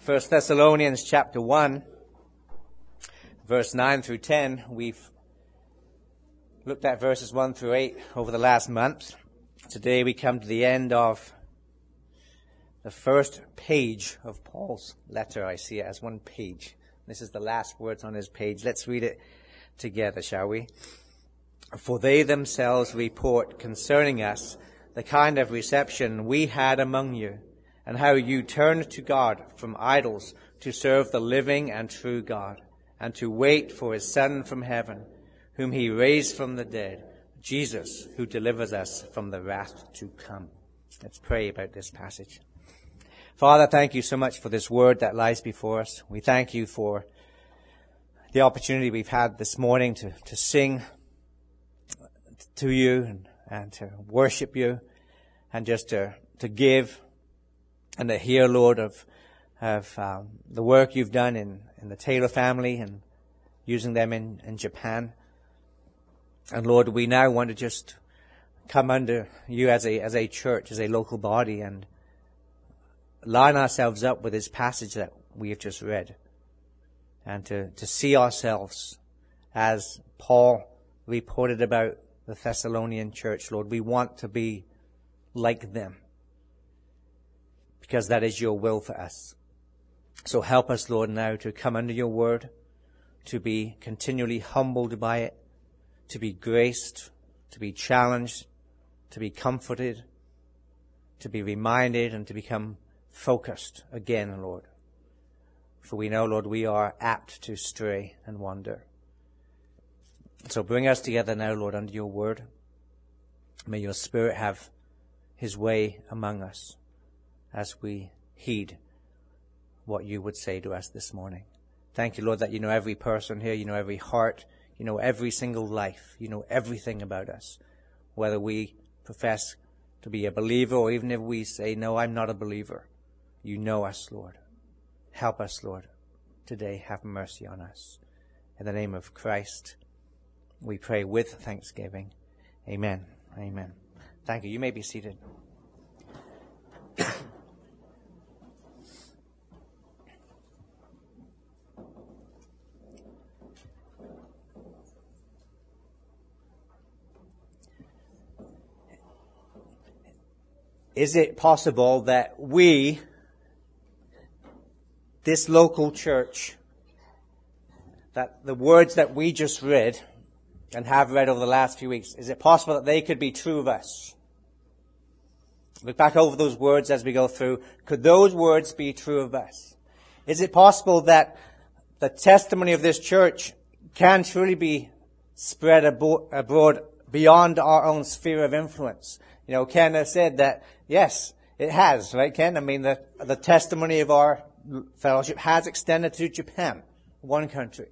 1 Thessalonians chapter 1, verse 9 through 10. We've looked at verses 1 through 8 over the last month. Today we come to the end of the first page of Paul's letter. I see it as one page. This is the last words on his page. Let's read it together, shall we? For they themselves report concerning us the kind of reception we had among you, and how you turned to God from idols to serve the living and true God, and to wait for his Son from heaven, whom he raised from the dead, Jesus, who delivers us from the wrath to come. Let's pray about this passage. Father, thank you so much for this word that lies before us. We thank you for the opportunity we've had this morning to sing to you and to worship you, and just to give and to hear, Lord, of the work you've done in the Taylor family and using them in Japan. And Lord, we now want to just come under you as a church, as a local body, and line ourselves up with this passage that we have just read, and to see ourselves as Paul reported about the Thessalonian church. Lord, we want to be like them, because that is your will for us. So help us, Lord, now to come under your word, to be continually humbled by it, to be graced, to be challenged, to be comforted, to be reminded, and to become focused again, Lord. For we know, Lord, we are apt to stray and wander. So bring us together now, Lord, under your word. May your Spirit have his way among us as we heed what you would say to us this morning. Thank you, Lord, that you know every person here, you know every heart, you know every single life, you know everything about us, whether we profess to be a believer or even if we say, no, I'm not a believer. You know us, Lord. Help us, Lord, today. Have mercy on us. In the name of Christ, we pray with thanksgiving. Amen. Amen. Thank you. You may be seated. Is it possible that we, this local church, that the words that we just read and have read over the last few weeks, is it possible that they could be true of us? Look back over those words as we go through. Could those words be true of us? Is it possible that the testimony of this church can truly be spread abroad beyond our own sphere of influence? You know, Ken has said that, yes, it has, right, Ken? I mean, the testimony of our fellowship has extended to Japan, one country.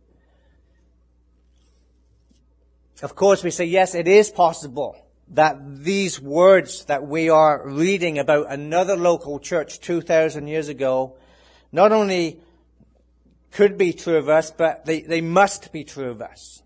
Of course, we say, yes, it is possible that these words that we are reading about another local church 2,000 years ago not only could be true of us, but they must be true of us.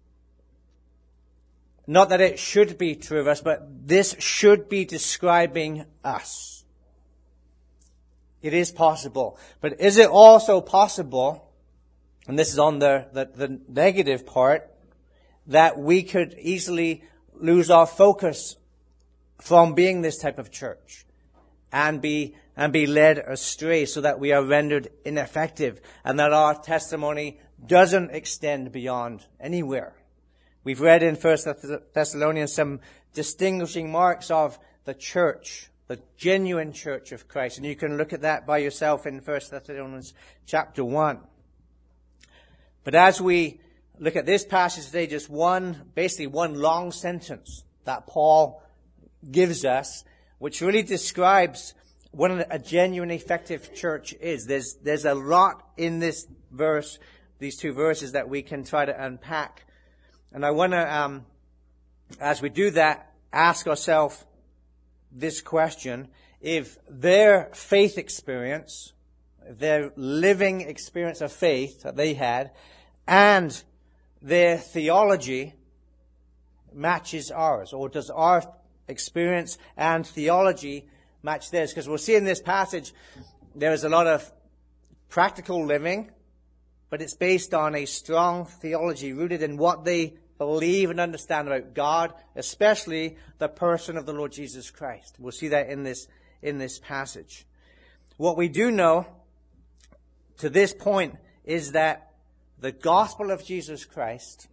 Not that it should be true of us, but this should be describing us. It is possible. But is it also possible, and this is on the negative part, that we could easily lose our focus from being this type of church and be led astray, so that we are rendered ineffective and that our testimony doesn't extend beyond anywhere? We've read in 1 Thessalonians some distinguishing marks of the church, the genuine church of Christ. And you can look at that by yourself in 1 Thessalonians chapter 1. But as we look at this passage today, just basically one long sentence that Paul gives us, which really describes what a genuine, effective church is. There's a lot in this verse, these two verses, that we can try to unpack. And I want to, as we do that, ask ourselves this question: if their faith experience, their living experience of faith that they had, and their theology matches ours, or does our experience and theology match theirs? Because we'll see in this passage there is a lot of practical living, but it's based on a strong theology rooted in what they believe and understand about God, especially the person of the Lord Jesus Christ. We'll see that in this passage. What we do know to this point is that the gospel of Jesus Christ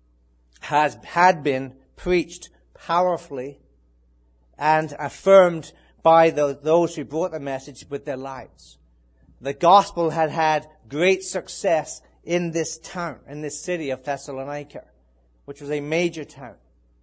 had been preached powerfully and affirmed by those who brought the message with their lives. The gospel had had great success in this town, in this city of Thessalonica, which was a major town.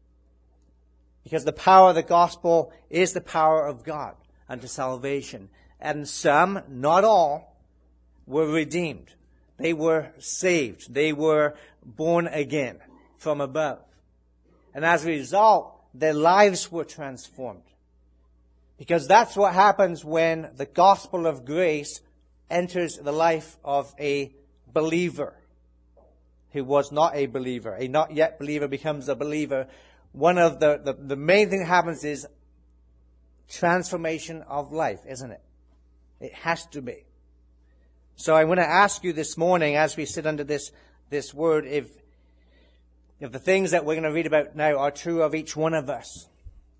Because the power of the gospel is the power of God unto salvation. And some, not all, were redeemed. They were saved. They were born again from above. And as a result, their lives were transformed. Because that's what happens when the gospel of grace enters the life of a believer who was not a believer. A not yet believer becomes a believer. One of the main thing that happens is transformation of life, isn't it? It has to be. So I want to ask you this morning, as we sit under this word, if the things that we're going to read about now are true of each one of us.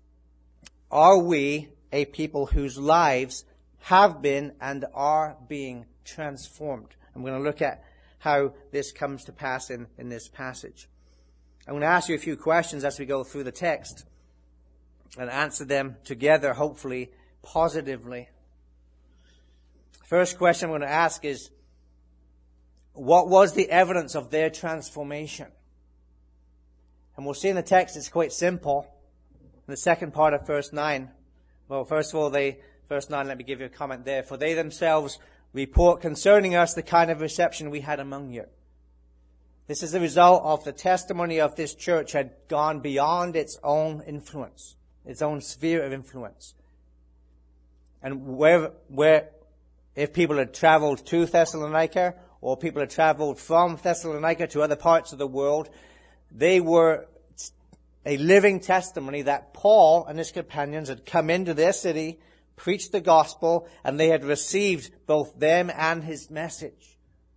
Are we a people whose lives have been and are being transformed? I'm going to look at how this comes to pass in this passage. I'm going to ask you a few questions as we go through the text and answer them together, hopefully positively. First question I'm going to ask is, what was the evidence of their transformation? And we'll see in the text it's quite simple. In the second part of verse 9, well, first of all, verse 9, let me give you a comment there. For they themselves report concerning us the kind of reception we had among you. This is the result of the testimony of this church had gone beyond its own influence, its own sphere of influence. And if people had traveled to Thessalonica, or people had traveled from Thessalonica to other parts of the world, they were a living testimony that Paul and his companions had come into their city, preached the gospel, and they had received both them and his message.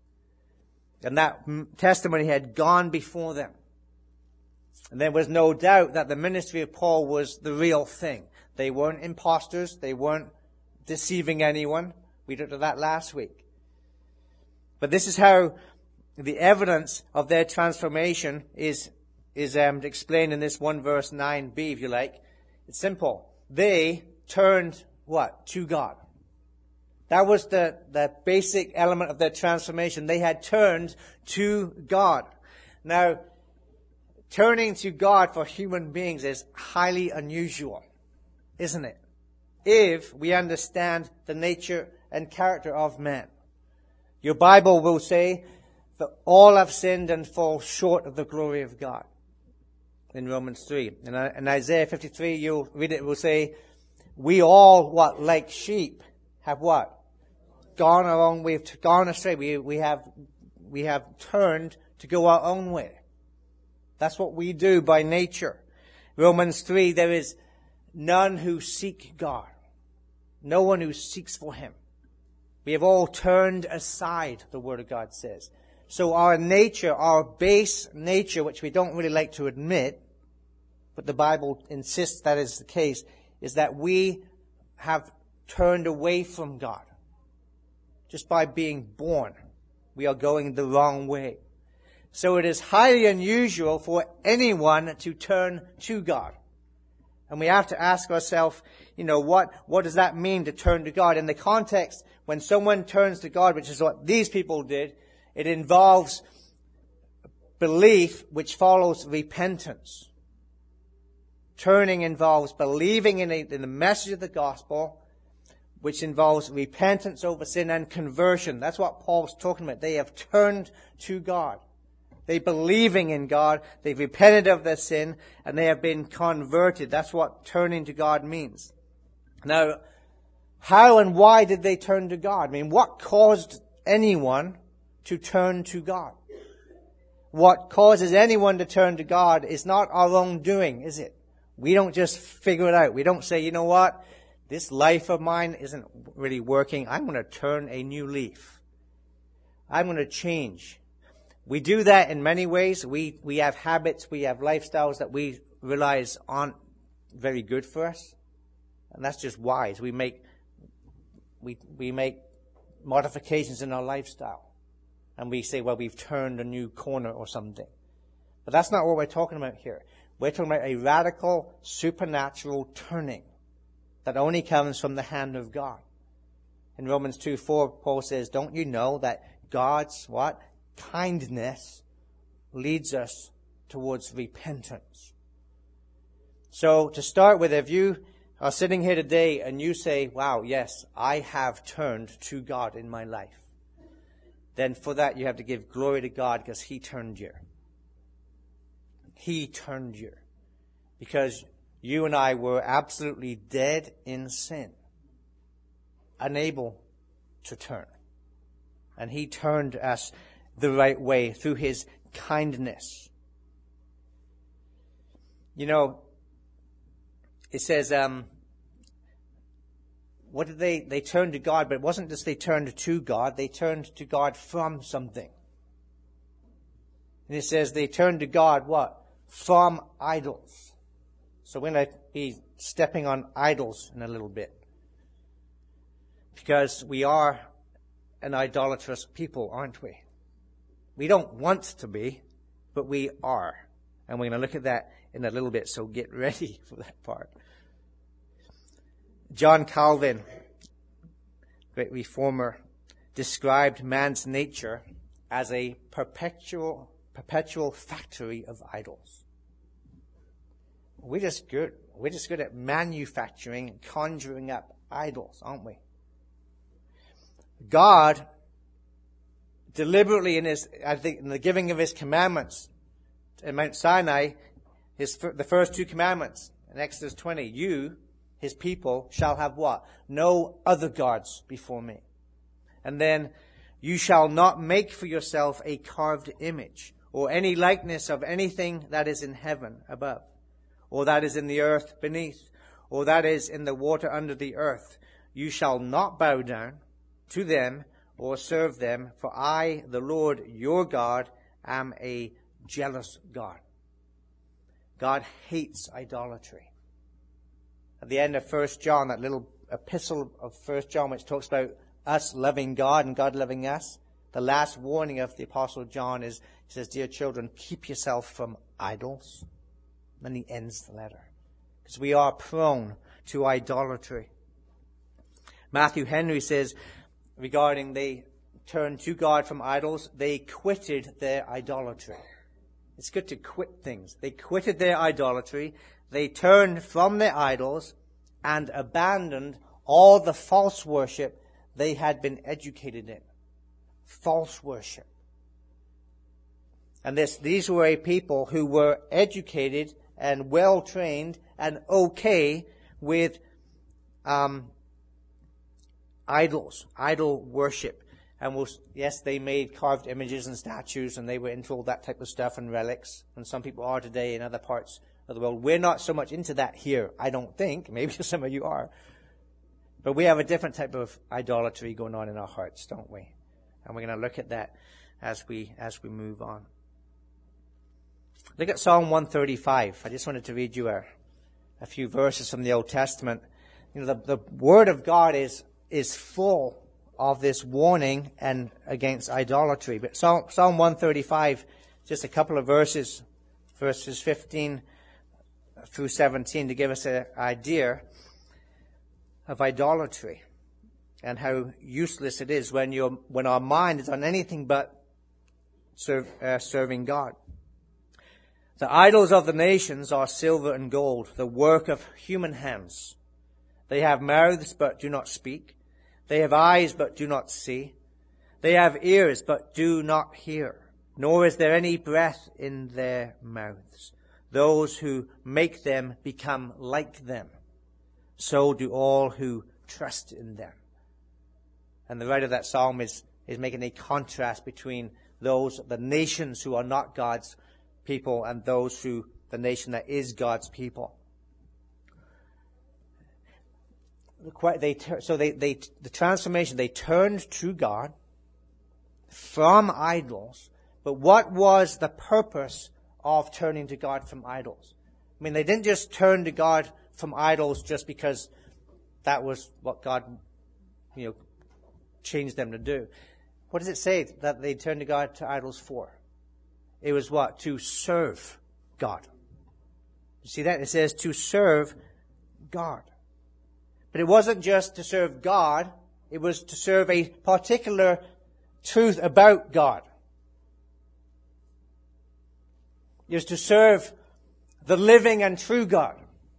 And that testimony had gone before them. And there was no doubt that the ministry of Paul was the real thing. They weren't imposters. They weren't deceiving anyone. We looked at that last week. But this is how the evidence of their transformation is explained in this 1 verse 9b, if you like. It's simple. They turned what? To God. That was the basic element of their transformation. They had turned to God. Now, turning to God for human beings is highly unusual, isn't it? If we understand the nature and character of man. Your Bible will say that all have sinned and fall short of the glory of God. In Romans 3. In Isaiah 53, you'll read it will say, we all, like sheep, have what? We've gone astray. We have turned to go our own way. That's what we do by nature. Romans 3, there is none who seek God. No one who seeks for Him. We have all turned aside, the Word of God says. So our nature, our base nature, which we don't really like to admit, but the Bible insists that is the case, is that we have turned away from God. Just by being born, we are going the wrong way. So it is highly unusual for anyone to turn to God. And we have to ask ourselves, what does that mean to turn to God? In the context, when someone turns to God, which is what these people did, it involves belief which follows repentance. Turning involves believing in the message of the gospel, which involves repentance over sin and conversion. That's what Paul's talking about. They have turned to God. They're believing in God. They've repented of their sin, and they have been converted. That's what turning to God means. Now, how and why did they turn to God? I mean, what caused anyone to turn to God? What causes anyone to turn to God is not our own doing, is it? We don't just figure it out. We don't say, you know what? This life of mine isn't really working. I'm going to turn a new leaf. I'm going to change. We do that in many ways. We have habits, we have lifestyles that we realize aren't very good for us. And that's just wise. We make modifications in our lifestyle. And we say, well, we've turned a new corner or something. But that's not what we're talking about here. We're talking about a radical, supernatural turning that only comes from the hand of God. In Romans 2:4, Paul says, don't you know that God's what? Kindness leads us towards repentance. So to start with, if you are sitting here today and you say, wow, yes, I have turned to God in my life, then for that you have to give glory to God because He turned you. He turned you. Because you and I were absolutely dead in sin, unable to turn. And He turned us the right way through His kindness. You know, it says, what did they turned to God, but it wasn't just they turned to God, they turned to God from something. And it says they turned to God, what? From idols. So we're going to be stepping on idols in a little bit. Because we are an idolatrous people, aren't we? We don't want to be, but we are. And we're going to look at that in a little bit, so get ready for that part. John Calvin, great reformer, described man's nature as a perpetual factory of idols. We're just good. We're just good at manufacturing and conjuring up idols, aren't we? God deliberately in the giving of His commandments in Mount Sinai, the first two commandments in Exodus 20, you, His people, shall have what? No other gods before me. And then, you shall not make for yourself a carved image or any likeness of anything that is in heaven above, or that is in the earth beneath, or that is in the water under the earth. You shall not bow down to them or serve them, for I, the Lord your God, am a jealous God. God hates idolatry. At the end of 1 John, that little epistle of 1 John, which talks about us loving God and God loving us, the last warning of the Apostle John is, he says, dear children, keep yourself from idols. And he ends the letter. Because we are prone to idolatry. Matthew Henry says, regarding they turned to God from idols, they quitted their idolatry. It's good to quit things. They quitted their idolatry. They turned from their idols and abandoned all the false worship they had been educated in. False worship. And these were a people who were educated and well trained and okay with idols, idol worship. And yes, they made carved images and statues, and they were into all that type of stuff and relics. And some people are today in other parts of the world. We're not so much into that here, I don't think. Maybe some of you are. But we have a different type of idolatry going on in our hearts, don't we? And we're going to look at that as we move on. Look at Psalm 135. I just wanted to read you a few verses from the Old Testament. You know, the Word of God is full of this warning and against idolatry. But Psalm 135, just a couple of verses 15 through 17, to give us an idea of idolatry and how useless it is when our mind is on anything but serving God. The idols of the nations are silver and gold, the work of human hands. They have mouths but do not speak. They have eyes but do not see. They have ears but do not hear. Nor is there any breath in their mouths. Those who make them become like them. So do all who trust in them. And the writer of that psalm is making a contrast between the nations who are not God's people and the nation that is God's people. The transformation, they turned to God from idols. But what was the purpose of turning to God from idols? I mean, they didn't just turn to God from idols just because that was what God, changed them to do. What does it say that they turned to idols for? It was what? To serve God. You see that? It says to serve God. But it wasn't just to serve God. It was to serve a particular truth about God. It was to serve the living and true God.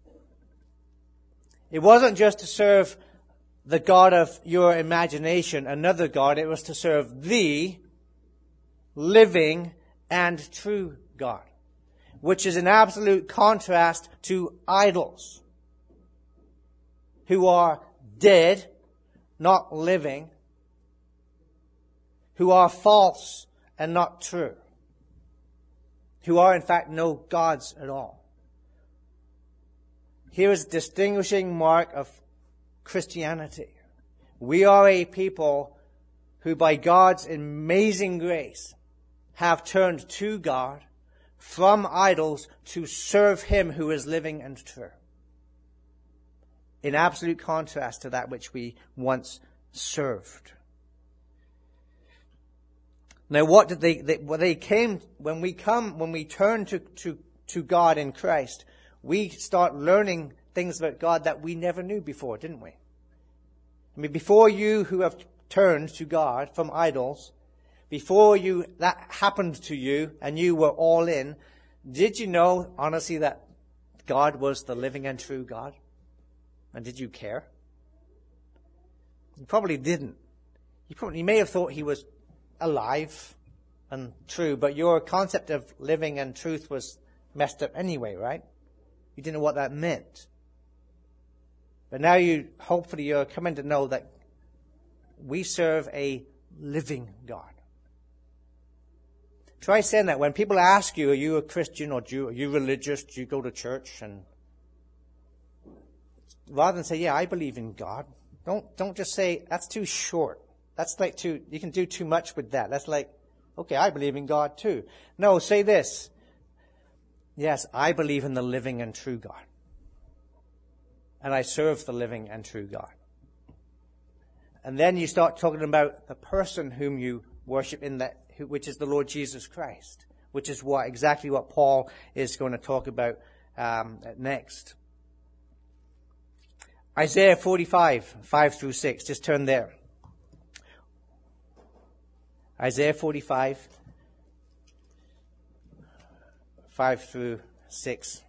It wasn't just to serve the God of your imagination, another God. It was to serve the living and true God, which is an absolute contrast to idols, who are dead, not living, who are false and not true, who are in fact no gods at all. Here is a distinguishing mark of Christianity. We are a people who by God's amazing grace have turned to God from idols to serve Him who is living and true. In absolute contrast to that which we once served. Now what did when we turn to God in Christ, we start learning things about God that we never knew before, didn't we? I mean, before you who have turned to God from idols, before that happened to you and you were all in, did you know, honestly, that God was the living and true God? And did you care? You probably didn't. You may have thought He was alive and true, but your concept of living and truth was messed up anyway, right? You didn't know what that meant. But now hopefully you're coming to know that we serve a living God. Try saying that when people ask you, are you a Christian or are you religious? Do you go to church? And rather than say, yeah, I believe in God, don't just say, that's too short. That's like you can do too much with that. That's like, okay, I believe in God too. No, say this. Yes, I believe in the living and true God. And I serve the living and true God. And then you start talking about the person whom you worship which is the Lord Jesus Christ, which is exactly what Paul is going to talk about next. Isaiah 45, 5 through 6. Just turn there. Isaiah 45, 5 through 6.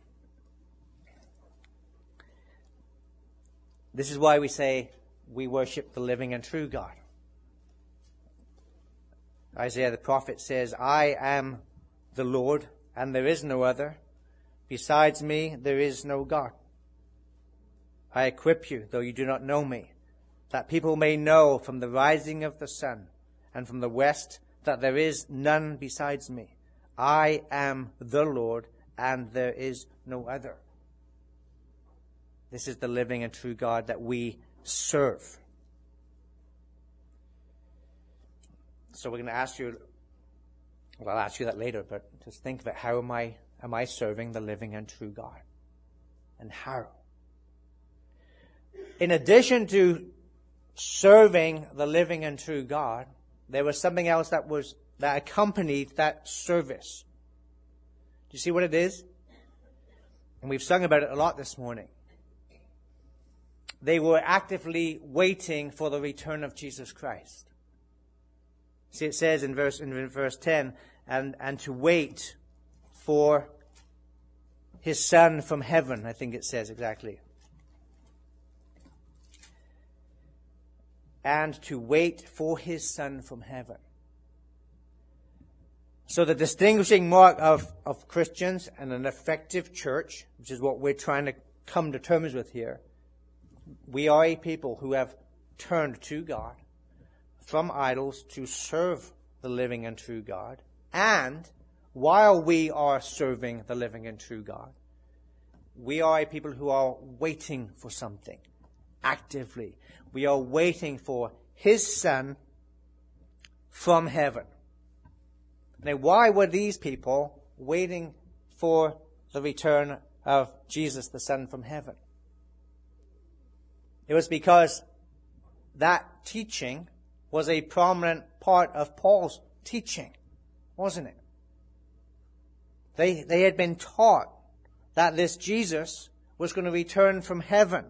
This is why we say we worship the living and true God. Isaiah the prophet says, I am the Lord, and there is no other. Besides me, there is no God. I equip you, though you do not know me, that people may know from the rising of the sun and from the west that there is none besides me. I am the Lord, and there is no other. This is the living and true God that we serve. So we're going to ask you, well, I'll ask you that later, but just think about how am I serving the living and true God? And how? In addition to serving the living and true God, there was something else that accompanied that service. Do you see what it is? And we've sung about it a lot this morning. They were actively waiting for the return of Jesus Christ. See, it says in verse 10, and to wait for His Son from heaven, I think it says exactly. And to wait for His Son from heaven. So the distinguishing mark of Christians and an effective church, which is what we're trying to come to terms with here, we are a people who have turned to God from idols to serve the living and true God. And while we are serving the living and true God, we are a people who are waiting for something actively. We are waiting for His Son from heaven. Now, why were these people waiting for the return of Jesus, the Son from heaven? It was because that teaching was a prominent part of Paul's teaching, wasn't it? They had been taught that this Jesus was going to return from heaven.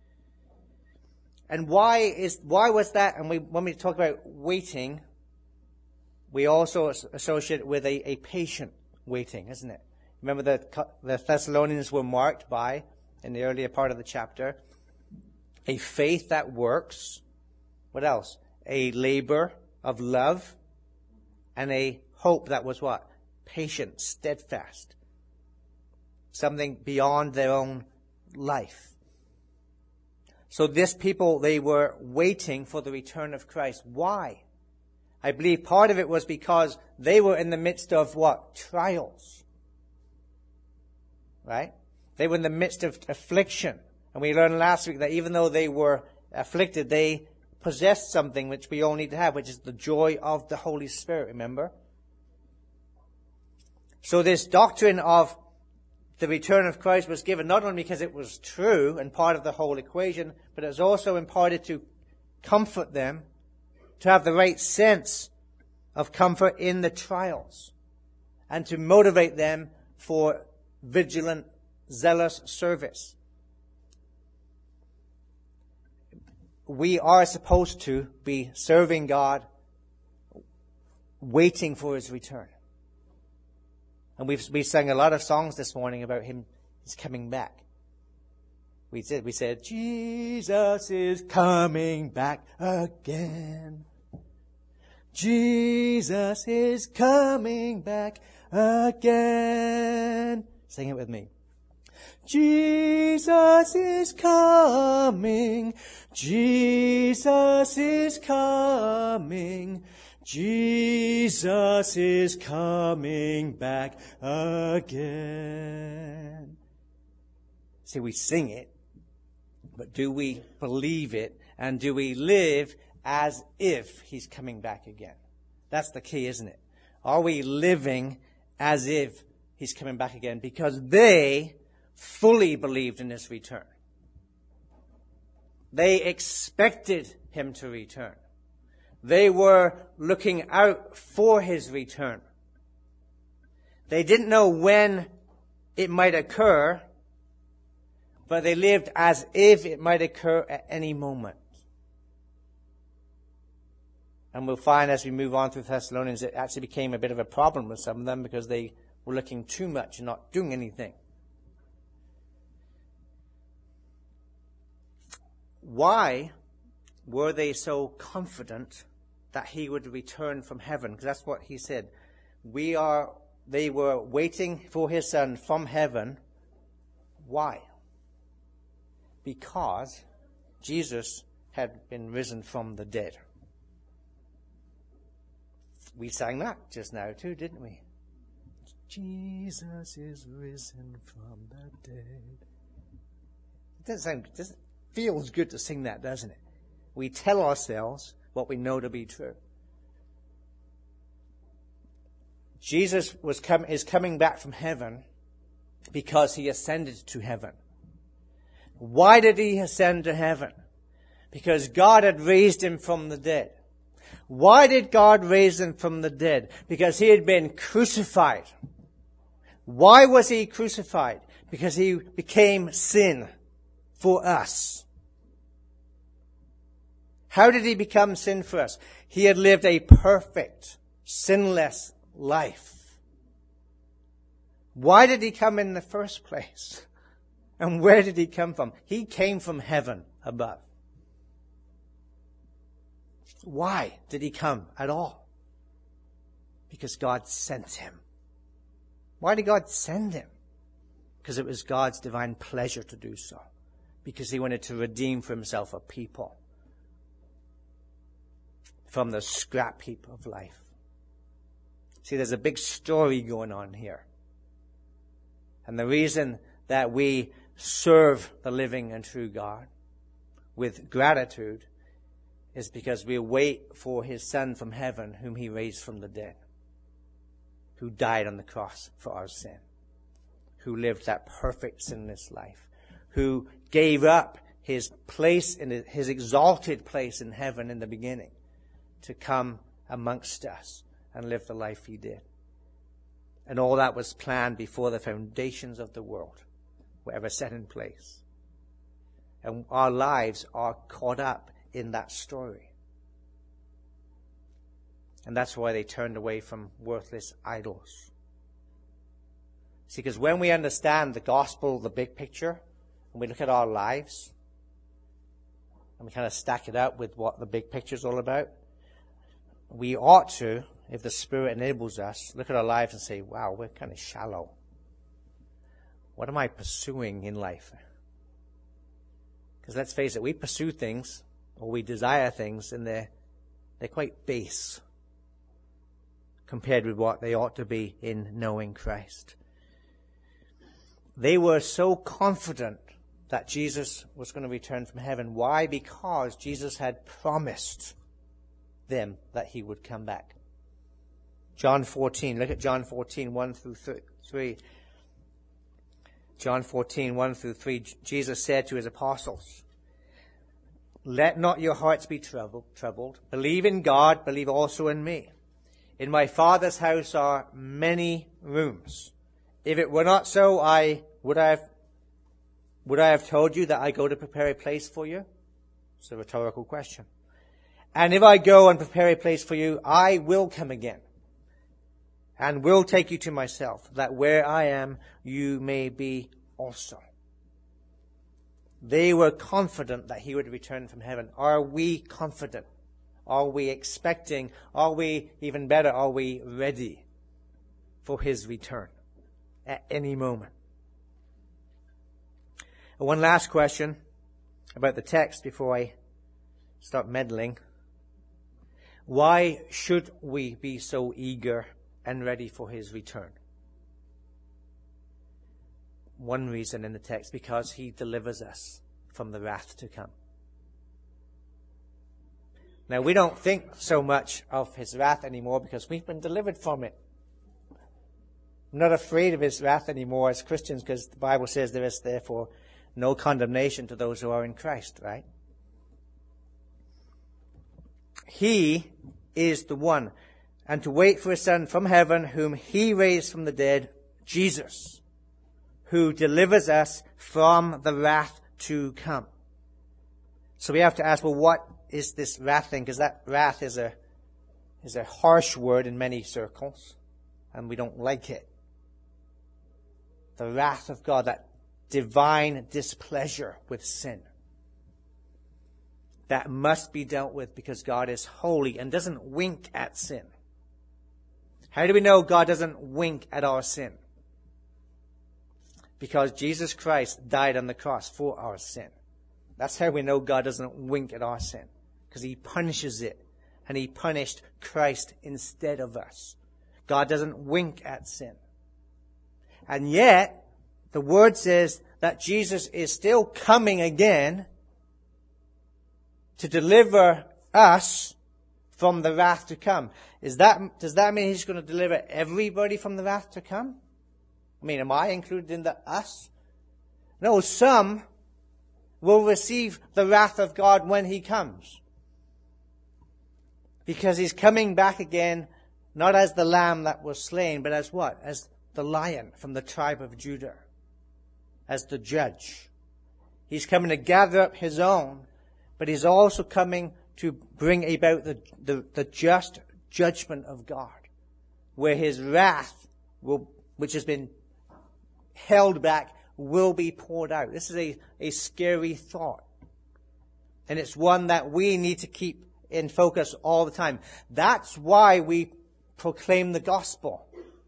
And why was that? And when we talk about waiting, we also associate it with a patient waiting, isn't it? Remember the Thessalonians were marked by, in the earlier part of the chapter, a faith that works. What else? A labor of love. And a hope that was what? Patient, steadfast. Something beyond their own life. So this people, they were waiting for the return of Christ. Why? I believe part of it was because they were in the midst of what? Trials. Right? They were in the midst of affliction. And we learned last week that even though they were afflicted, they possessed something which we all need to have, which is the joy of the Holy Spirit, remember? So this doctrine of the return of Christ was given not only because it was true and part of the whole equation, but it was also imparted to comfort them, to have the right sense of comfort in the trials, and to motivate them for vigilant, zealous service. We are supposed to be serving God, waiting for His return. And we sang a lot of songs this morning about His coming back. We said, Jesus is coming back again. Jesus is coming back again. Sing it with me. Jesus is coming. Jesus is coming. Jesus is coming back again. See, we sing it, but do we believe it? And do we live as if He's coming back again? That's the key, isn't it? Are we living as if He's coming back again? Because they fully believed in His return. They expected Him to return. They were looking out for His return. They didn't know when it might occur, but they lived as if it might occur at any moment. And we'll find as we move on through Thessalonians, it actually became a bit of a problem with some of them because they were looking too much and not doing anything. Why were they so confident that He would return from heaven? Because that's what He said. They were waiting for His Son from heaven. Why? Because Jesus had been risen from the dead. We sang that just now too, didn't we? Jesus is risen from the dead. It feels good to sing that, doesn't it? We tell ourselves what we know to be true. Jesus is coming back from heaven because He ascended to heaven. Why did He ascend to heaven? Because God had raised Him from the dead. Why did God raise Him from the dead? Because He had been crucified. Why was He crucified? Because He became sin for us. How did He become sin for us? He had lived a perfect, sinless life. Why did He come in the first place? And where did He come from? He came from heaven above. Why did He come at all? Because God sent Him. Why did God send Him? Because it was God's divine pleasure to do so. Because He wanted to redeem for Himself a people from the scrap heap of life. See, there's a big story going on here. And the reason that we serve the living and true God with gratitude is because we wait for his Son from heaven, whom he raised from the dead, who died on the cross for our sin, who lived that perfect sinless life, who gave up his place in his exalted place in heaven in the beginning to come amongst us and live the life he did. And all that was planned before the foundations of the world were ever set in place. And our lives are caught up in that story. And that's why they turned away from worthless idols. See, because when we understand the gospel, the big picture, and we look at our lives, and we kind of stack it up with what the big picture is all about, we ought to, if the Spirit enables us, look at our lives and say, wow, we're kind of shallow. What am I pursuing in life? Because let's face it, we pursue things, or we desire things, and they're quite base compared with what they ought to be in knowing Christ. They were so confident that Jesus was going to return from heaven. Why? Because Jesus had promised them that he would come back. John 14, look at John 14, 1 through 3. John 14, 1 through 3, Jesus said to his apostles, "Let not your hearts be troubled. Believe in God, believe also in me. In my Father's house are many rooms. If it were not so, would I have told you that I go to prepare a place for you?" It's a rhetorical question. "And if I go and prepare a place for you, I will come again and will take you to myself, that where I am, you may be also." They were confident that he would return from heaven. Are we confident? Are we expecting? Are we, even better, are we ready for his return at any moment? And one last question about the text before I start meddling. Why should we be so eager and ready for his return? One reason in the text, because he delivers us from the wrath to come. Now, we don't think so much of his wrath anymore because we've been delivered from it. I'm not afraid of his wrath anymore as Christians because the Bible says there is therefore no condemnation to those who are in Christ, right? He is the one. And to wait for his Son from heaven, whom he raised from the dead, Jesus, who delivers us from the wrath to come. So we have to ask, well, what is this wrath thing? Because that wrath is a harsh word in many circles, and we don't like it. The wrath of God, that divine displeasure with sin, that must be dealt with because God is holy and doesn't wink at sin. How do we know God doesn't wink at our sin? Because Jesus Christ died on the cross for our sin. That's how we know God doesn't wink at our sin. Because he punishes it. And he punished Christ instead of us. God doesn't wink at sin. And yet, the word says that Jesus is still coming again to deliver us from the wrath to come. Does that mean he's going to deliver everybody from the wrath to come? I mean, am I included in the us? No, some will receive the wrath of God when he comes. Because he's coming back again, not as the lamb that was slain, but as what? As the lion from the tribe of Judah. As the judge. He's coming to gather up his own, but he's also coming to bring about the just judgment of God, where his wrath, which has been held back, will be poured out. This is a scary thought. And it's one that we need to keep in focus all the time. That's why we proclaim the gospel.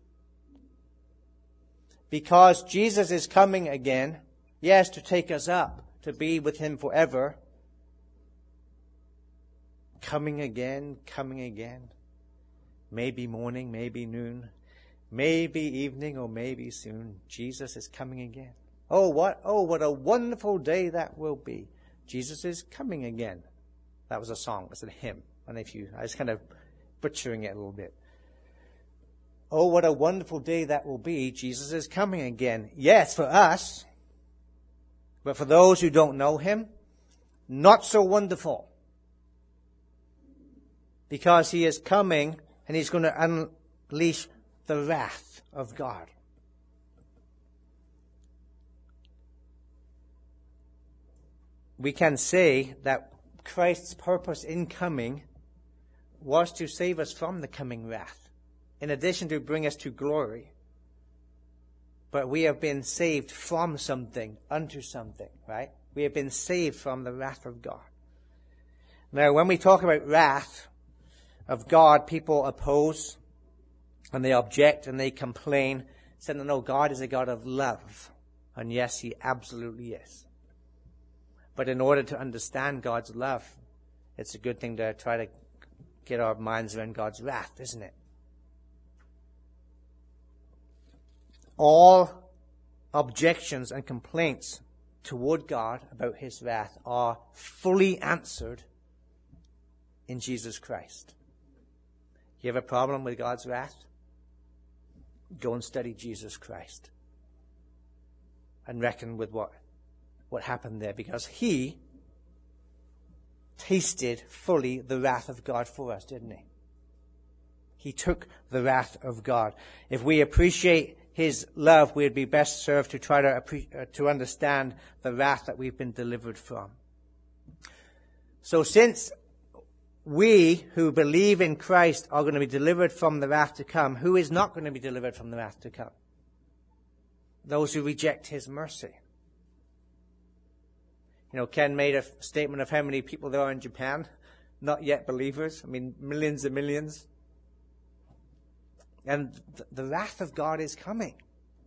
Because Jesus is coming again, yes, to take us up, to be with him forever. Coming again. Maybe morning, maybe noon, maybe evening, or maybe soon. Jesus is coming again. Oh, what a wonderful day that will be. Jesus is coming again. That was a song. It's a hymn. And I was kind of butchering it a little bit. Oh, what a wonderful day that will be. Jesus is coming again. Yes, for us. But for those who don't know him, not so wonderful. Because he is coming and he's going to unleash the wrath of God. We can say that Christ's purpose in coming was to save us from the coming wrath, in addition to bring us to glory. But we have been saved from something unto something, right? We have been saved from the wrath of God. Now, when we talk about wrath of God, people oppose and they object and they complain, saying, no, God is a God of love. And yes, he absolutely is. But in order to understand God's love, it's a good thing to try to get our minds around God's wrath, isn't it? All objections and complaints toward God about his wrath are fully answered in Jesus Christ. You have a problem with God's wrath? Go and study Jesus Christ and reckon with what happened there, because he tasted fully the wrath of God for us, didn't he? He took the wrath of God. If we appreciate his love, we'd be best served to try to understand the wrath that we've been delivered from. So since we who believe in Christ are going to be delivered from the wrath to come, who is not going to be delivered from the wrath to come? Those who reject his mercy. You know, Ken made a statement of how many people there are in Japan, not yet believers. I mean, millions and millions. And the wrath of God is coming.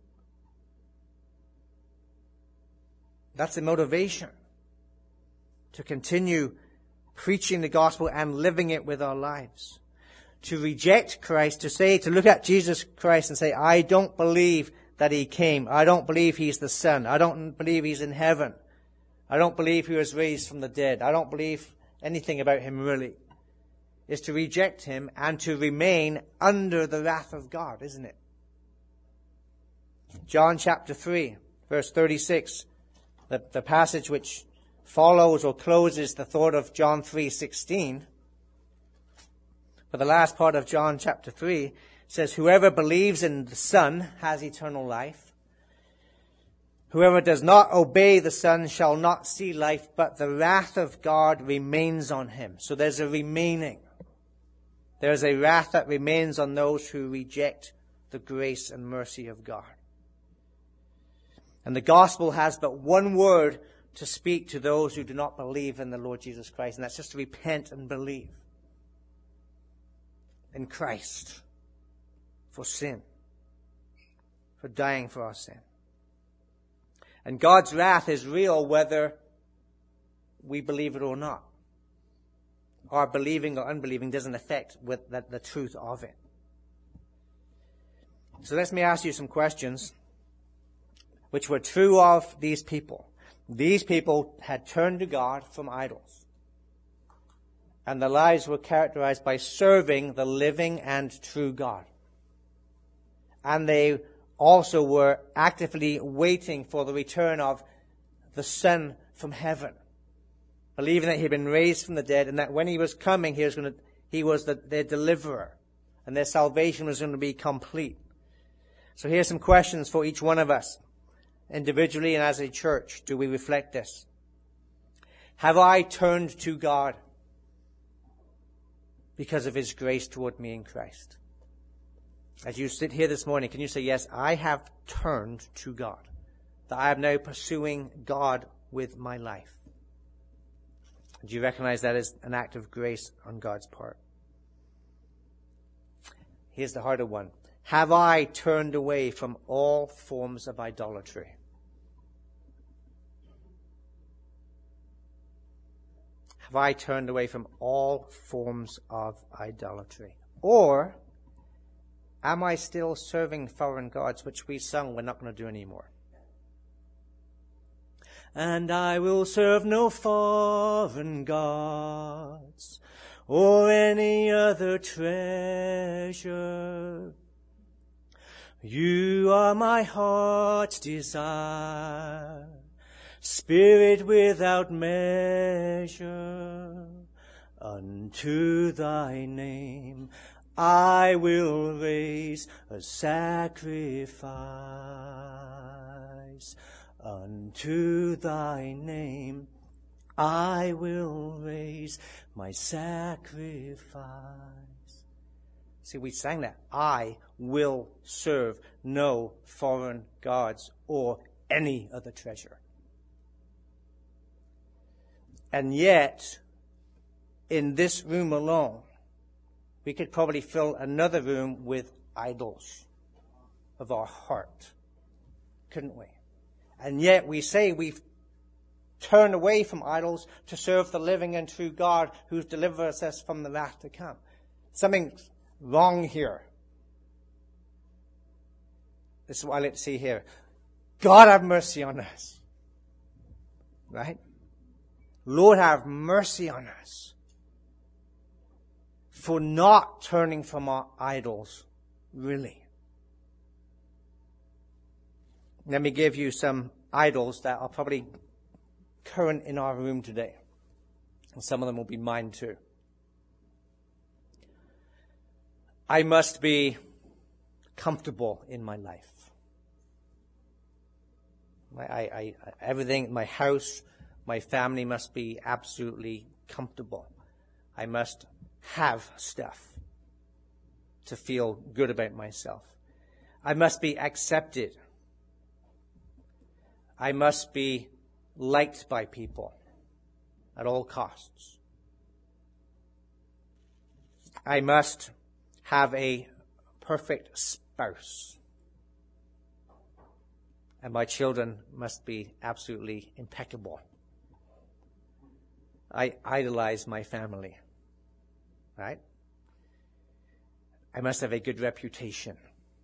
That's the motivation to continue preaching the gospel and living it with our lives. To reject Christ, to look at Jesus Christ and say, I don't believe that he came. I don't believe he's the Son. I don't believe he's in heaven. I don't believe he was raised from the dead. I don't believe anything about him really. Is to reject him and to remain under the wrath of God, isn't it? John chapter 3, verse 36, the passage which follows or closes the thought of John 3:16. But the last part of John chapter 3 says, whoever believes in the Son has eternal life. Whoever does not obey the Son shall not see life, but the wrath of God remains on him. So there's a remaining. There's a wrath that remains on those who reject the grace and mercy of God. And the gospel has but one word to speak to those who do not believe in the Lord Jesus Christ, and that's just to repent and believe in Christ for sin, for dying for our sin. And God's wrath is real whether we believe it or not. Our believing or unbelieving doesn't affect the truth of it. So let me ask you some questions which were true of these people. These people had turned to God from idols. And their lives were characterized by serving the living and true God. And they also were actively waiting for the return of the Son from heaven, believing that he had been raised from the dead and that when he was coming, he was their deliverer and their salvation was going to be complete. So here's some questions for each one of us, individually and as a church. Do we reflect this? Have I turned to God because of his grace toward me in Christ? As you sit here this morning, can you say, yes, I have turned to God, that I am now pursuing God with my life? Do you recognize that as an act of grace on God's part? Here's the harder one. Have I turned away from all forms of idolatry? Have I turned away from all forms of idolatry? Or am I still serving foreign gods, which we sung we're not going to do anymore? and I will serve no foreign gods or any other treasure. You are my heart's desire, Spirit without measure. Unto thy name I will raise a sacrifice. Unto thy name I will raise my sacrifice. See, we sang that. I will serve no foreign gods or any other treasure. And yet, in this room alone, we could probably fill another room with idols of our heart, couldn't we? And yet we say we've turned away from idols to serve the living and true God who delivers us from the wrath to come. Something's wrong here. This is what I like to see here. God have mercy on us. Right? Lord have mercy on us for not turning from our idols, really. Let me give you some idols that are probably current in our room today. And some of them will be mine too. I must be comfortable in my life. Everything, my house, my family must be absolutely comfortable. I must have stuff to feel good about myself. I must be accepted. I must be liked by people at all costs. I must have a perfect spouse. And my children must be absolutely impeccable. I idolize my family. Right? I must have a good reputation.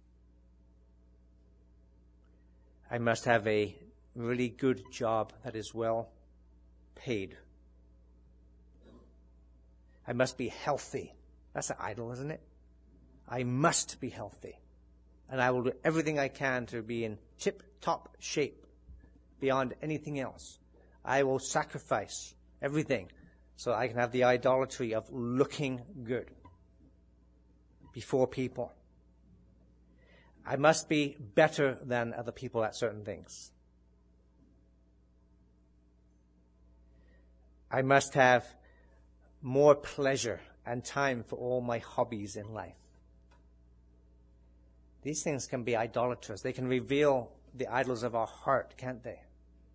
I must have a really good job that is well paid. I must be healthy. That's an idol, isn't it? I must be healthy. And I will do everything I can to be in tip-top shape beyond anything else. I will sacrifice everything so I can have the idolatry of looking good before people. I must be better than other people at certain things. I must have more pleasure and time for all my hobbies in life. These things can be idolatrous. They can reveal the idols of our heart, can't they?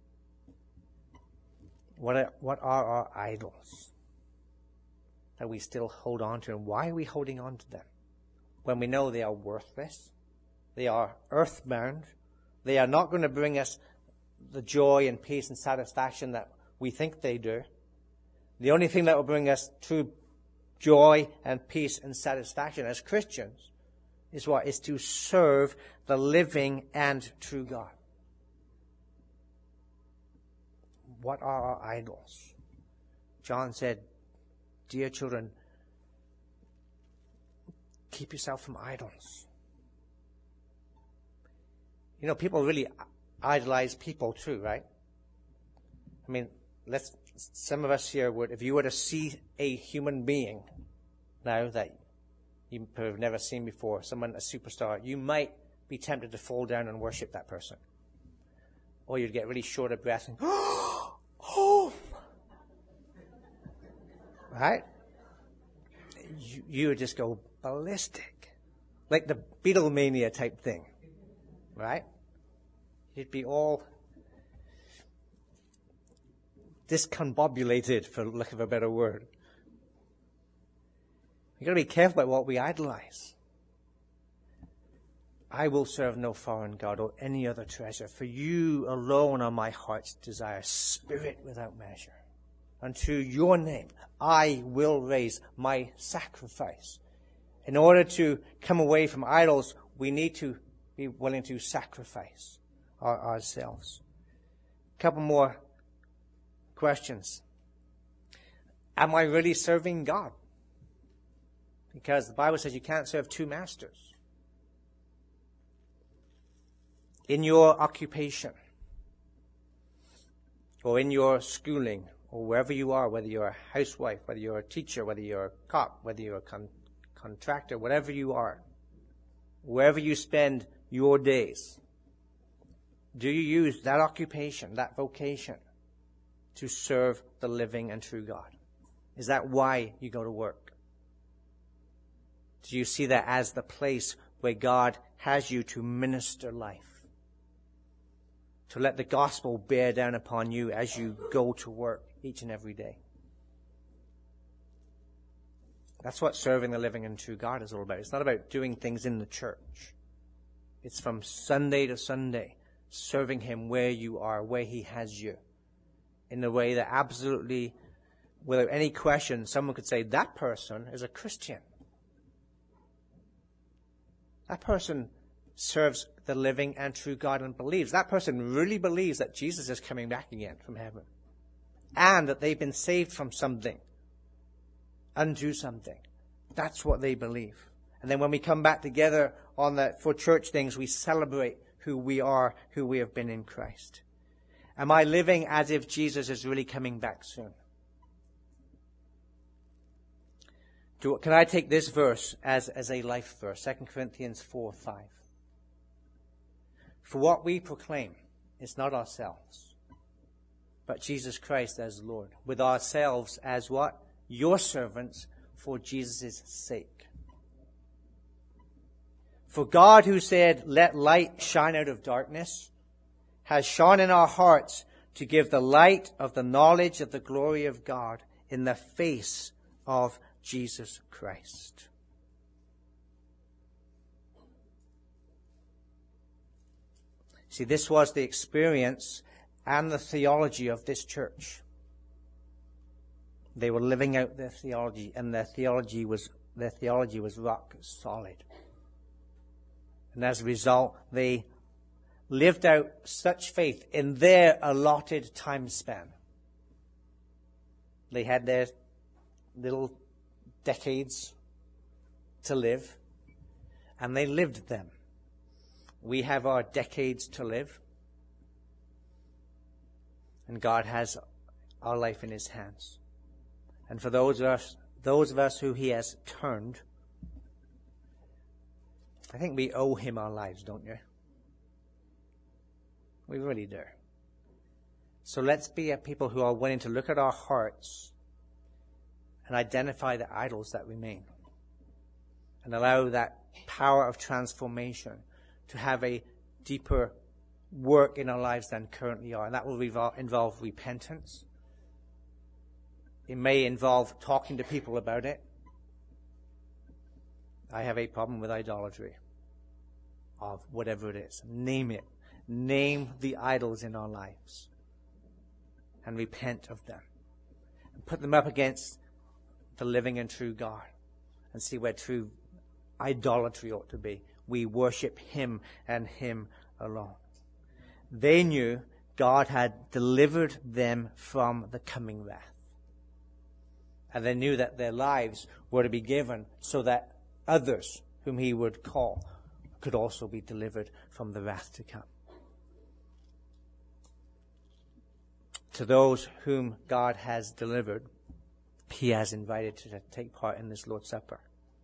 What are our idols that we still hold on to? And why are we holding on to them? When we know they are worthless, they are earthbound, they are not going to bring us the joy and peace and satisfaction that we think they do. The only thing that will bring us true joy and peace and satisfaction as Christians is what? Is to serve the living and true God. What are our idols? John said, dear children, keep yourself from idols. You know, people really idolize people too, right? I mean, some of us here would, if you were to see a human being now that you have never seen before, someone, a superstar, you might be tempted to fall down and worship that person. Or you'd get really short of breath and, oh! Right? You would just go ballistic. Like the Beatlemania type thing. Right? You'd be all discombobulated, for lack of a better word. You've got to be careful about what we idolize. I will serve no foreign god or any other treasure, for you alone are my heart's desire, Spirit without measure. Unto your name I will raise my sacrifice. In order to come away from idols, we need to be willing to sacrifice ourselves. A couple more questions. Am I really serving God? Because the Bible says you can't serve two masters. In your occupation, or in your schooling, or wherever you are, whether you're a housewife, whether you're a teacher, whether you're a cop, whether you're a contractor, whatever you are, wherever you spend your days, do you use that occupation, that vocation, to serve the living and true God? Is that why you go to work? Do you see that as the place where God has you to minister life? To let the gospel bear down upon you as you go to work each and every day? That's what serving the living and true God is all about. It's not about doing things in the church. It's from Sunday to Sunday, serving Him where you are, where He has you, in a way that absolutely, without any question, someone could say, that person is a Christian. That person serves the living and true God and believes. That person really believes that Jesus is coming back again from heaven, and that they've been saved from something, unto something. That's what they believe. And then when we come back together for church things, we celebrate who we are, who we have been in Christ. Am I living as if Jesus is really coming back soon? Can I take this verse as a life verse? 2 Corinthians 4:5. For what we proclaim is not ourselves, but Jesus Christ as Lord, with ourselves as what? Your servants for Jesus' sake. For God, who said, let light shine out of darkness, has shone in our hearts to give the light of the knowledge of the glory of God in the face of Jesus Christ. See, this was the experience and the theology of this church. They were living out their theology, and their theology was rock solid. And as a result, they lived out such faith in their allotted time span. They had their little decades to live, and they lived them. We have our decades to live, and God has our life in His hands. And for those of us who He has turned, I think we owe Him our lives, don't you? We really do. So let's be a people who are willing to look at our hearts and identify the idols that remain, and allow that power of transformation to have a deeper work in our lives than currently are. And that will involve repentance. It may involve talking to people about it. I have a problem with idolatry of whatever it is. Name it. Name the idols in our lives and repent of them. And put them up against the living and true God and see where true idolatry ought to be. We worship Him and Him alone. They knew God had delivered them from the coming wrath. And they knew that their lives were to be given so that others whom He would call could also be delivered from the wrath to come. To those whom God has delivered, He has invited to take part in this Lord's Supper.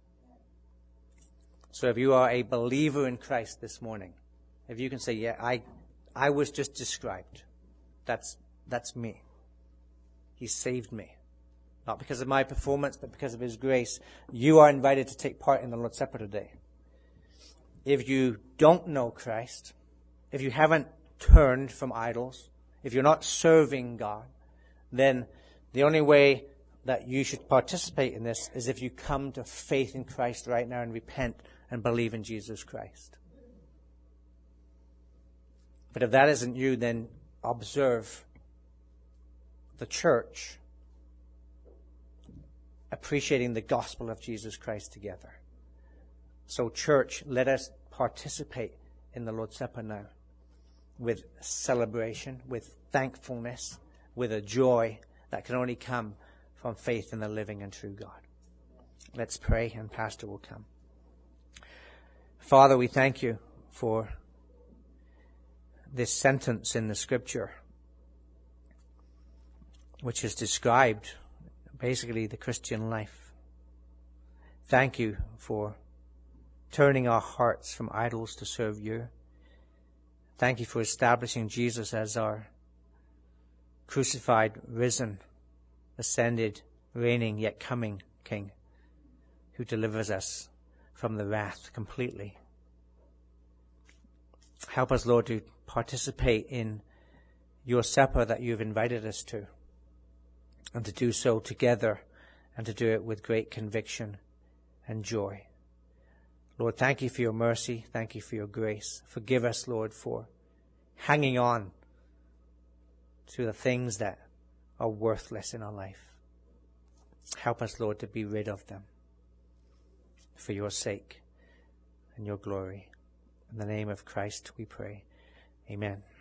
So if you are a believer in Christ this morning, if you can say, yeah, I was just described. That's me. He saved me. Not because of my performance, but because of His grace. You are invited to take part in the Lord's Supper today. If you don't know Christ, if you haven't turned from idols, if you're not serving God, then the only way that you should participate in this is if you come to faith in Christ right now and repent and believe in Jesus Christ. But if that isn't you, then observe the church appreciating the gospel of Jesus Christ together. So church, let us participate in the Lord's Supper now with celebration, with thankfulness, with a joy that can only come from faith in the living and true God. Let's pray, and Pastor will come. Father, we thank you for this sentence in the Scripture, which has described basically the Christian life. Thank you for turning our hearts from idols to serve you. Thank you for establishing Jesus as our crucified, risen, ascended, reigning, yet coming King, who delivers us from the wrath completely. Help us, Lord, to participate in your supper that you've invited us to, and to do so together, and to do it with great conviction and joy. Lord, thank you for your mercy. Thank you for your grace. Forgive us, Lord, for hanging on to the things that are worthless in our life. Help us, Lord, to be rid of them for your sake and your glory. In the name of Christ we pray. Amen.